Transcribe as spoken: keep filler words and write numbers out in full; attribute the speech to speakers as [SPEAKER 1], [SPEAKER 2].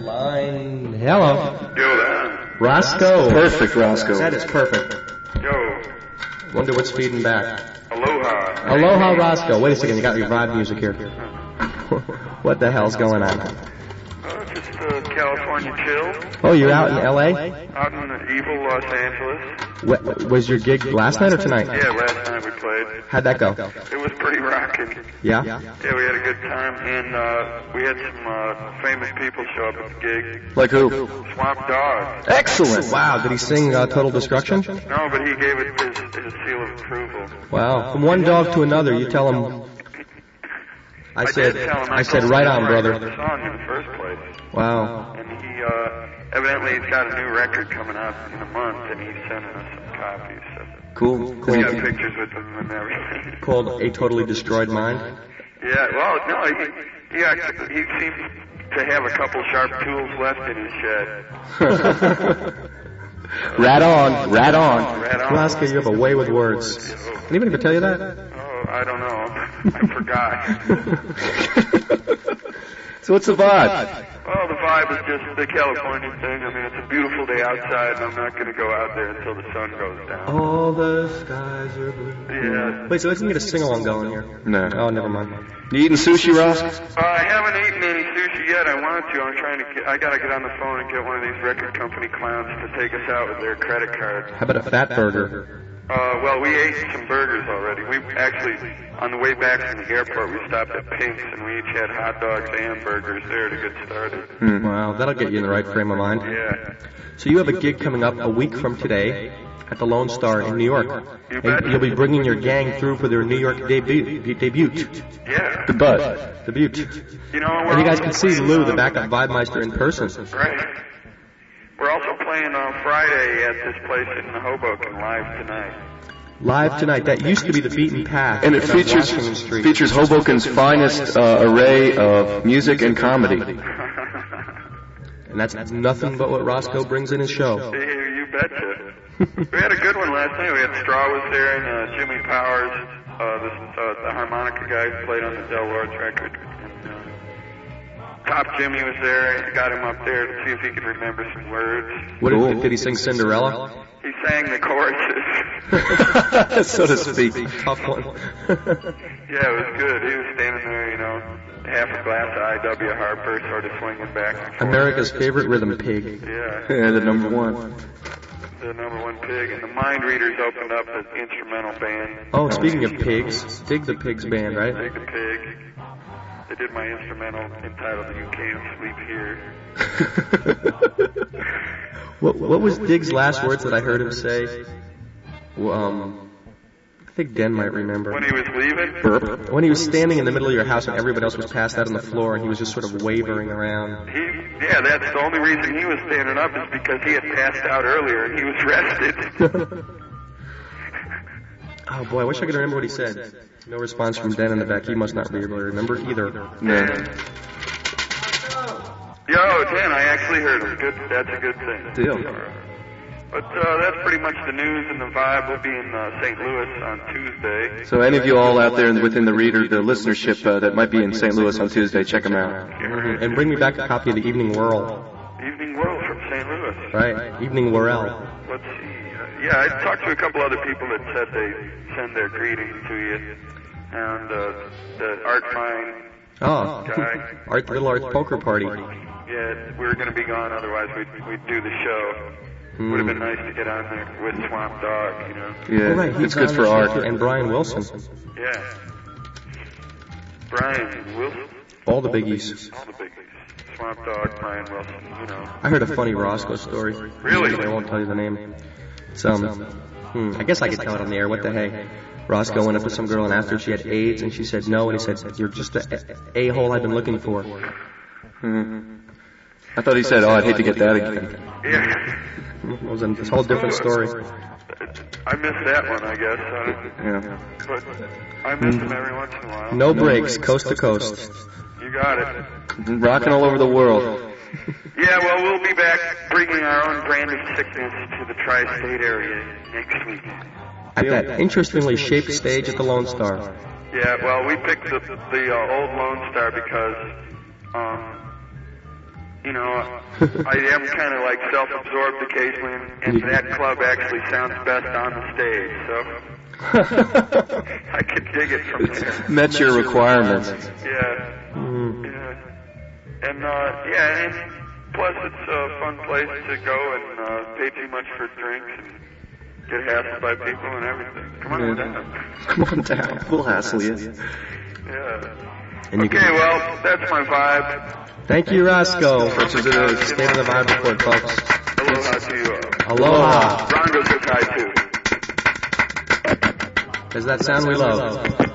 [SPEAKER 1] line. Hello.
[SPEAKER 2] Yo, there.
[SPEAKER 1] Roscoe.
[SPEAKER 3] Perfect, Roscoe.
[SPEAKER 1] That is perfect.
[SPEAKER 2] Yo.
[SPEAKER 1] Wonder what's feeding back.
[SPEAKER 2] Aloha.
[SPEAKER 1] Aloha, Roscoe. Wait a second, you got your vibe music here. What the hell's going on?
[SPEAKER 2] Uh, just uh, California chill.
[SPEAKER 1] Oh, you're out in L A?
[SPEAKER 2] Out in the evil Los Angeles.
[SPEAKER 1] What, was your gig last night or tonight?
[SPEAKER 2] Yeah, last night we played.
[SPEAKER 1] How'd that go?
[SPEAKER 2] It was pretty rocking.
[SPEAKER 1] Yeah?
[SPEAKER 2] Yeah, we had a good time, and uh, we had some uh, famous people show up at the gig.
[SPEAKER 3] Like who?
[SPEAKER 2] Swamp Dogg.
[SPEAKER 3] Excellent.
[SPEAKER 1] Wow, did he sing uh, Total Destruction?
[SPEAKER 2] No, but he gave it his, his seal of approval.
[SPEAKER 1] Wow. From one dog to another, you tell him... I said,
[SPEAKER 2] did tell him
[SPEAKER 1] I said, right on, brother.
[SPEAKER 2] The song in the first place.
[SPEAKER 1] Wow.
[SPEAKER 2] And he, uh, evidently he's got a new record coming out in a month, and he's sending us some copies. So.
[SPEAKER 3] Cool.
[SPEAKER 2] We
[SPEAKER 3] Cool.
[SPEAKER 2] got pictures with him and everything.
[SPEAKER 1] Called A Totally Destroyed Mind.
[SPEAKER 2] Yeah, well, no, he, he actually, he seems to have a couple sharp tools left in his shed.
[SPEAKER 3] Rat on, rat on.
[SPEAKER 2] Right on.
[SPEAKER 1] Roscoe, you have a way with words. Anybody ever tell you that?
[SPEAKER 2] Oh, I don't know. I forgot.
[SPEAKER 3] So what's the vibe?
[SPEAKER 2] Well, the vibe is just the California thing. I mean, it's a beautiful day outside, and I'm not going to go out there until the sun goes down.
[SPEAKER 1] All the skies are blue.
[SPEAKER 2] Yeah.
[SPEAKER 1] Wait, so let's get a sing-along going here.
[SPEAKER 3] No.
[SPEAKER 1] Oh, never mind.
[SPEAKER 3] You eating sushi, Ross?
[SPEAKER 2] Uh, I haven't eaten any sushi yet. I want to. I'm trying to get, I gotta get on the phone and get one of these record company clowns to take us out with their credit card.
[SPEAKER 1] How about a fat burger?
[SPEAKER 2] Uh, well, we ate some burgers already. We actually, on the way back from the airport, we stopped at Pink's and we each had hot dogs and burgers there to get started.
[SPEAKER 1] Hmm. Wow, that'll get you in the right frame of mind.
[SPEAKER 2] Yeah.
[SPEAKER 1] So you have a gig coming up a week from today at the Lone Star in New York.
[SPEAKER 2] You
[SPEAKER 1] And
[SPEAKER 2] bet.
[SPEAKER 1] you'll be bringing your gang through for their New York debut. Debut.
[SPEAKER 2] Yeah.
[SPEAKER 3] The butt.
[SPEAKER 1] Debut.
[SPEAKER 2] You know, we're
[SPEAKER 1] And you guys
[SPEAKER 2] also
[SPEAKER 1] can see
[SPEAKER 2] playing,
[SPEAKER 1] Lou,
[SPEAKER 2] uh,
[SPEAKER 1] the backup Vibemeister, in person.
[SPEAKER 2] Right. We're also playing on Friday at this place in Hoboken live tonight.
[SPEAKER 1] Live tonight. That used to be the Beaten Path.
[SPEAKER 3] And it
[SPEAKER 1] on
[SPEAKER 3] features
[SPEAKER 1] Washington Street.
[SPEAKER 3] features Hoboken's finest uh, array of music and comedy.
[SPEAKER 1] And that's nothing but what Roscoe brings in his show.
[SPEAKER 2] You, you betcha. We had a good one last night. We had Straw was there and uh, Jimmy Powers, uh, this, uh, the harmonica guy who played on the Del Lords record. And, uh, Top Jimmy was there. Got him up there to see if he could remember some words.
[SPEAKER 1] What did, did he sing Cinderella?
[SPEAKER 2] He sang the choruses.
[SPEAKER 3] So to speak.
[SPEAKER 1] Tough one.
[SPEAKER 2] Yeah, it was good. He was standing there, you know, half a glass of I W Harper, sort of swinging back and forth.
[SPEAKER 1] America's favorite rhythm pig.
[SPEAKER 2] Yeah,
[SPEAKER 3] Yeah, the number one.
[SPEAKER 2] the number one pig. And the Mind Readers opened up an instrumental band.
[SPEAKER 1] Oh, speaking of pigs, dig the Pigs band, right?
[SPEAKER 2] Dig the Pig. They did my instrumental entitled You Can't Sleep Here.
[SPEAKER 1] What, what was Dig's last words that I heard him say? Um, I think Den might remember.
[SPEAKER 2] When he was leaving,
[SPEAKER 3] Burp.
[SPEAKER 1] When he was standing in the middle of your house and everybody else was passed out on the floor and he was just sort of wavering around.
[SPEAKER 2] he, yeah, that's the only reason he was standing up is because he had passed out earlier and he was rested.
[SPEAKER 1] Oh boy, I wish I could remember what he said. No response from Den in the back. He must not be able to remember either.
[SPEAKER 3] Yeah.
[SPEAKER 2] Yo, Dan, I actually heard him. Good, that's a good thing.
[SPEAKER 3] Deal.
[SPEAKER 2] But uh, that's pretty much the news and the vibe. We'll be in uh, Saint Louis on Tuesday.
[SPEAKER 3] So any of you all out there within the reader, the listenership uh, that might be in Saint Louis on Tuesday, check them out.
[SPEAKER 1] Mhm. And bring me back a copy of the Evening Whirl.
[SPEAKER 2] Evening World from Saint Louis.
[SPEAKER 1] Right, Evening Whirl.
[SPEAKER 2] Let's see. Uh, yeah, I talked to a couple other people that said they send their greetings to you. And uh, the Art Fine
[SPEAKER 1] Oh,
[SPEAKER 2] guy.
[SPEAKER 1] Art, Little Art's poker party.
[SPEAKER 2] Yeah, we were going to be gone, otherwise we'd, we'd do the show. Would have been nice to get on there with Swamp Dogg, you know.
[SPEAKER 3] Yeah,
[SPEAKER 1] Oh, right, he's
[SPEAKER 3] it's good
[SPEAKER 1] on
[SPEAKER 3] for
[SPEAKER 1] the
[SPEAKER 3] art.
[SPEAKER 1] show. And Brian Wilson.
[SPEAKER 2] Yeah. Brian Wilson.
[SPEAKER 1] All the biggies.
[SPEAKER 2] All the biggies. Swamp Dogg, Brian Wilson, you know.
[SPEAKER 1] I heard a funny Roscoe story.
[SPEAKER 2] Really?
[SPEAKER 1] I won't tell you the name. It's, um, hmm, I guess I could tell it on the air. What the heck? Roscoe went up to some girl and asked her if she had AIDS, and she said no, and he said, "You're just the a-hole I've been looking for."
[SPEAKER 3] Hmm. I thought he said, "Oh, I'd hate to get that again."
[SPEAKER 2] Yeah.
[SPEAKER 1] It was a whole different story.
[SPEAKER 2] I missed that one, I guess. Uh,
[SPEAKER 3] Yeah.
[SPEAKER 2] but I miss him every once in a while.
[SPEAKER 1] No breaks, coast to coast.
[SPEAKER 2] You got it.
[SPEAKER 3] Rocking all over the world.
[SPEAKER 2] Yeah, well, we'll be back bringing our own brand of sickness to the tri-state area next week.
[SPEAKER 1] At that interestingly shaped stage at the Lone Star.
[SPEAKER 2] Yeah, well, we picked the, the uh, old Lone Star because um, you know, I am kind of like self-absorbed occasionally, and that club actually sounds best on the stage, so I could dig it from there.
[SPEAKER 3] Met your requirements.
[SPEAKER 2] Yeah,
[SPEAKER 1] Mm.
[SPEAKER 2] yeah. And, uh, yeah, and plus it's a fun place to go and uh, pay too much for drinks and get hassled by people and everything. Come on
[SPEAKER 3] Yeah.
[SPEAKER 2] down.
[SPEAKER 3] Come on down. We'll hassle you.
[SPEAKER 2] Yeah.
[SPEAKER 1] And you
[SPEAKER 2] Okay,
[SPEAKER 1] can-
[SPEAKER 2] well, that's my vibe.
[SPEAKER 1] Thank you, Roscoe.
[SPEAKER 3] Such as it is.
[SPEAKER 1] State of the Vibe report, folks.
[SPEAKER 2] Aloha to you all.
[SPEAKER 1] Aloha.
[SPEAKER 2] Rongo says hi, too.
[SPEAKER 1] Does that sound we love?